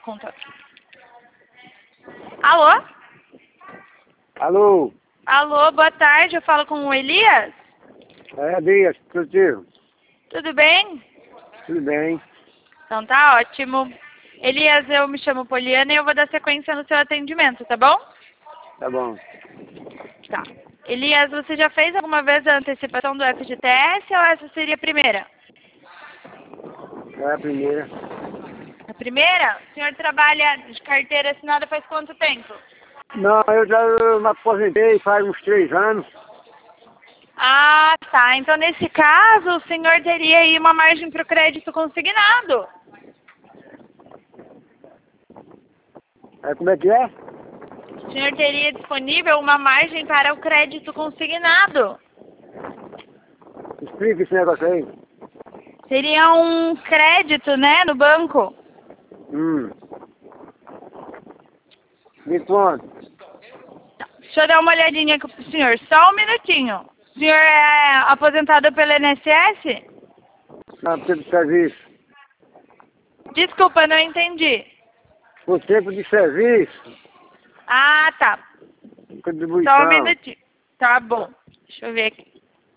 conta. Alô? Alô? Alô, boa tarde, eu falo com o Elias? É, Dias, positivo. Tudo bem? Tudo bem. Então tá ótimo. Elias, eu me chamo Poliana e eu vou dar sequência no seu atendimento, tá bom? Tá bom. Tá. Elias, você já fez alguma vez a antecipação do FGTS ou essa seria a primeira? É a primeira. A primeira? O senhor trabalha de carteira assinada faz quanto tempo? Não, eu já me aposentei faz uns 3 anos. Ah, tá. Então, nesse caso, o senhor teria aí uma margem para o crédito consignado. É, como é que é? O senhor teria disponível uma margem para o crédito consignado. Explica esse negócio aí. Seria um crédito, né, no banco. De quanto? Deixa eu dar uma olhadinha aqui pro senhor. Só um minutinho. O senhor é aposentado pelo INSS? Não, tempo de serviço. Desculpa, não entendi. O tempo de serviço, Ah, tá. contribuição. Só um minutinho. Tá bom. Deixa eu ver aqui.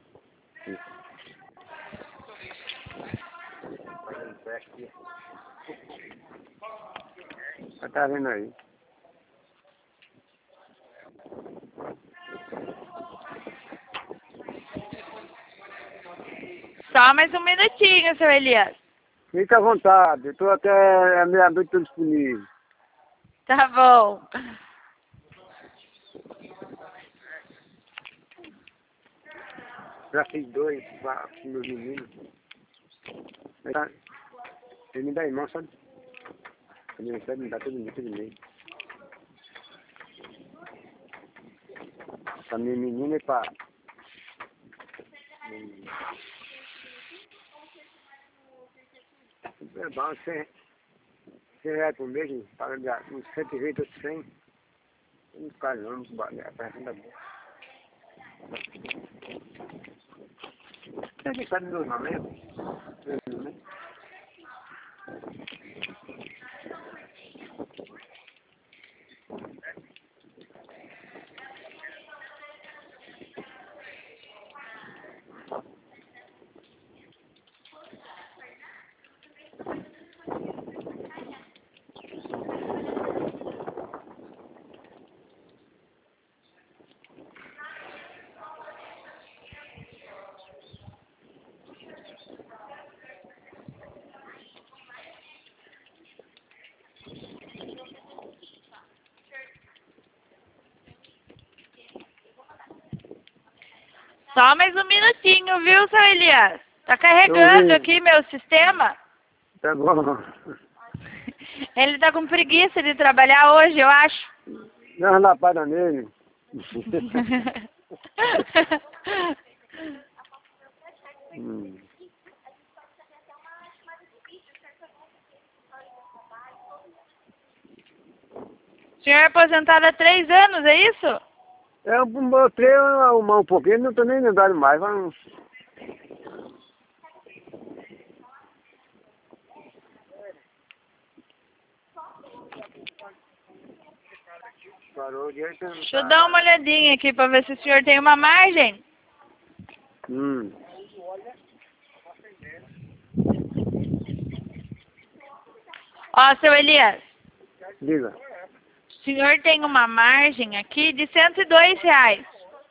Tá vendo aí? Só mais um minutinho, seu Elias. Fica à vontade, eu tô até a meia-noite tô disponível. Tá bom. Já fiz 2 para meus meninos. Ele me dá irmão, sabe? Ele recebe, me dá todo mês. Pra minha menina e pra... É bom, 100 reais por mês, paga uns 120 ou 100. Não ficar não, não vale a pena. Tem que estar no meu mesmo. Só mais um minutinho, viu, seu Elias? Tá carregando aqui meu sistema. Tá bom. Ele tá com preguiça de trabalhar hoje, eu acho. Dá uma lapada nele. O senhor é aposentado há 3 anos, é isso? Eu botei arrumar um pouquinho, não tô nem lembrando mais. Vamos. Parou de Deixa eu dar uma olhadinha aqui pra ver se o senhor tem uma margem. Ó, seu Elias, Diga. o senhor tem uma margem aqui de R$ 102.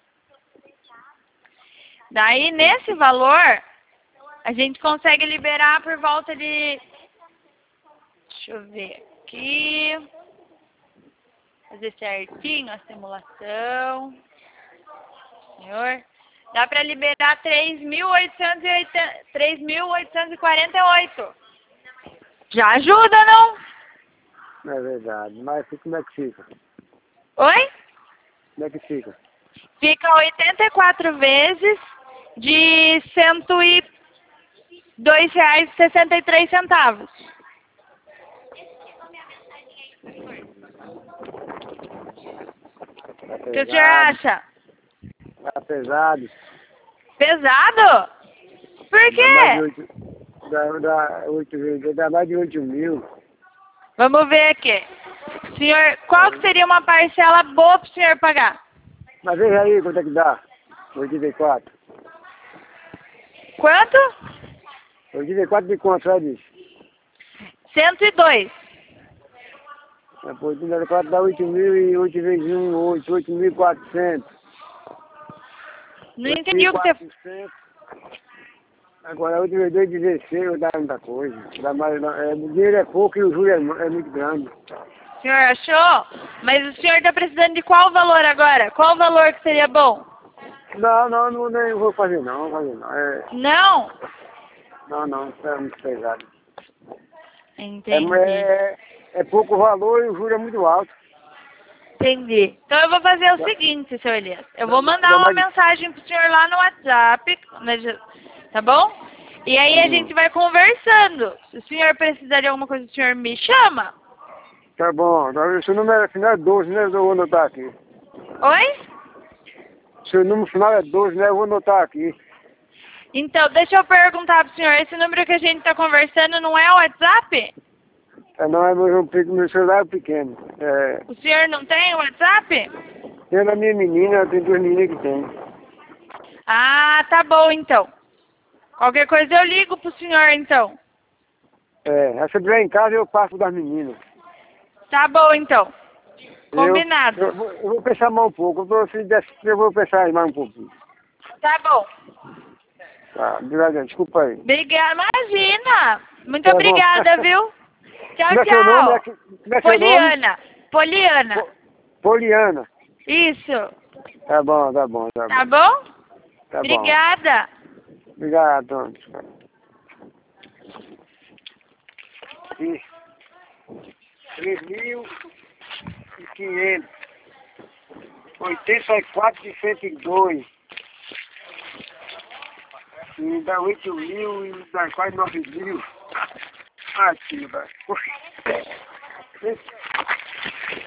Daí, nesse valor, a gente consegue liberar por volta de... Deixa eu ver aqui. Fazer certinho a simulação. Senhor, dá para liberar 3.848. Já ajuda, não? É verdade, mas como é que fica? Oi? Como é que fica? Fica 84 vezes de R$ 102,63. Tá O que o senhor acha? Tá pesado. Pesado? Por Dá mais de quê? 8, dá mais de 8 mil. Vamos ver aqui. Senhor, qual que seria uma parcela boa para o senhor pagar? Mas veja aí quanto é que dá. 84. Quanto? 84 de quanto, só disso? 102. Por 84 dá 8.008 vezes 1, 8.400. Não entendi o que você... 8.400. Agora 8 vezes 2, 16, dá muita coisa. Dá mais, o dinheiro é pouco e o juro é muito grande. O senhor achou? Mas o senhor está precisando de qual valor agora? Qual valor que seria bom? Não, nem vou fazer não, Não? Não, isso é muito pesado. Entendi. É pouco valor e o juro é muito alto. Entendi. Então eu vou fazer o seguinte, senhor Elias. Eu vou mandar uma mensagem pro senhor lá no WhatsApp, tá bom? E aí a gente vai conversando. Se o senhor precisar de alguma coisa, o senhor me chama. Tá bom. Seu número final é 12, né? Eu vou anotar aqui. Oi? Seu número final é 12, né? Eu vou anotar aqui. Então, deixa eu perguntar pro senhor, esse número que a gente tá conversando não é o WhatsApp? Não, é meu celular é pequeno. O senhor não tem o WhatsApp? Tem a minha menina, tem 2 meninas que tem. Ah, tá bom então. Qualquer coisa eu ligo pro senhor então. Se eu estiver em casa eu passo das meninas. Tá bom então. Combinado. Eu vou pensar mais um pouco. Eu vou pensar mais um pouquinho. Tá bom. Tá, obrigado, desculpa aí. Obrigada, imagina. Muito obrigada, viu? Tchau, Como é tchau. seu nome? Como é seu Poliana. Poliana. Poliana. Isso. Tá bom. Tá bom? Tá Obrigada. bom. Obrigado, Antônio. E 3.500. 84 de 102. E dá 8.000 e dá quase 9.000. Aqui, velho.